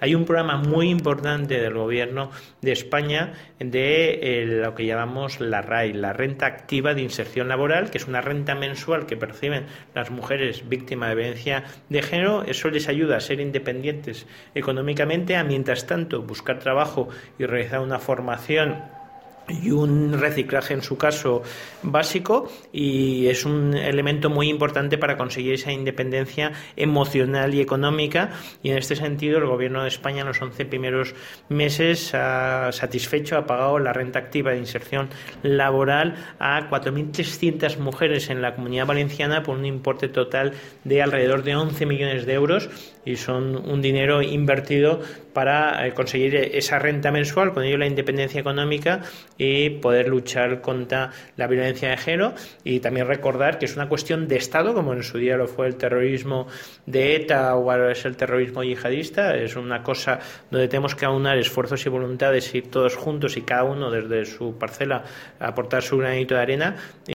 Hay un programa muy importante del Gobierno de España de lo que llamamos la RAI, la Renta Activa de Inserción Laboral, que es una renta mensual que perciben las mujeres víctimas de violencia de género. Eso les ayuda a ser independientes económicamente, a mientras tanto buscar trabajo y realizar una formación y un reciclaje, en su caso, básico, y es un elemento muy importante para conseguir esa independencia emocional y económica. Y en este sentido el Gobierno de España en los 11 primeros meses ha pagado la renta activa de inserción laboral a 4.300 mujeres en la Comunidad Valenciana por un importe total de alrededor de 11 millones de euros, y son un dinero invertido para conseguir esa renta mensual, con ello la independencia económica y poder luchar contra la violencia de género. Y también recordar que es una cuestión de Estado, como en su día lo fue el terrorismo de ETA o ahora es el terrorismo yihadista. Es una cosa donde tenemos que aunar esfuerzos y voluntades y todos juntos y cada uno desde su parcela aportar su granito de arena.